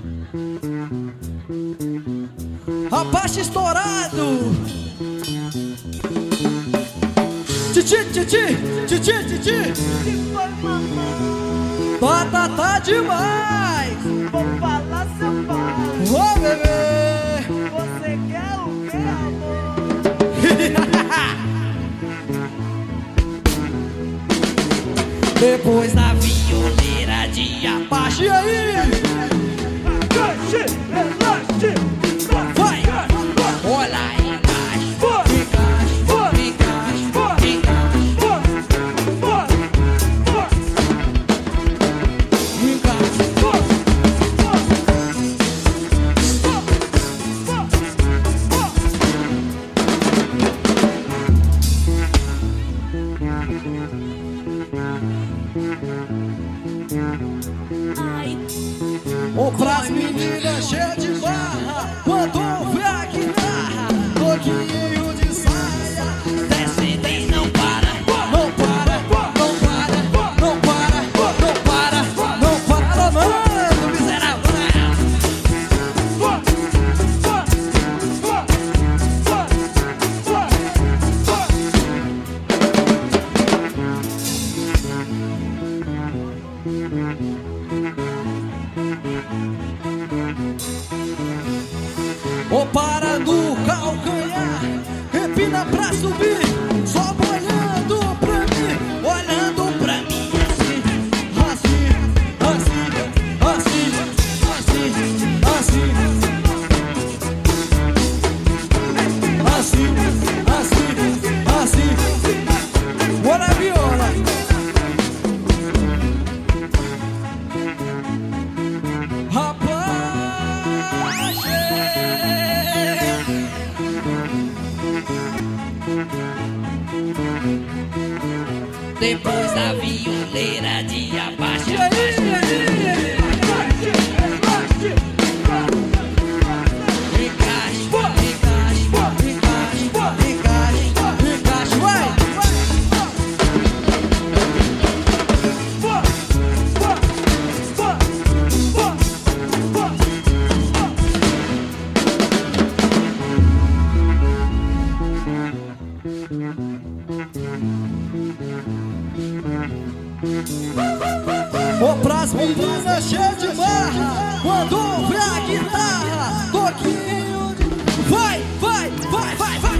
Abaixo estourado. Titi, titi, titi, titi. Batata demais. Vou falar seu pai. Ô bebê. Você quer o que, amor? Depois da violeira de Apache, e aí? Relaxe, relaxe. Vai! Olha aí, encaixe, encaixe, encaixe, Ô, pras meninas cheias de barra, quando vê a guitarra, toquinho de saia, desce e não para, não para, não para, não para, não para, não para, mano, miserável. Ou para no calcanhar, empina pra subir, só olhando pra mim, olhando pra mim assim, assim, assim, assim, assim, assim, assim, assim, assim, bora viola. Depois da violeira de Apache, encaixe, encaixe, encaixe, encaixe, encaixe, vai! Ô, pras meninas cheias de barra, quando vê a guitarra, toquinho de... Vai, vai, vai, vai, vai!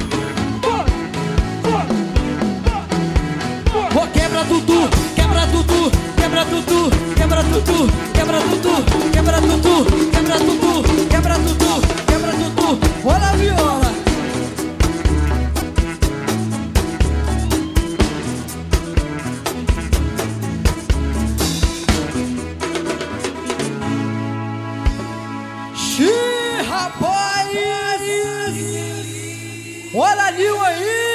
Ô, quebra tudo, quebra tudo, quebra tudo, quebra tudo, quebra tudo, quebra tudo, quebra tudo, quebra tudo, quebra tudo, olha a viola! Xiii, rapaz! Olha a Nil aí!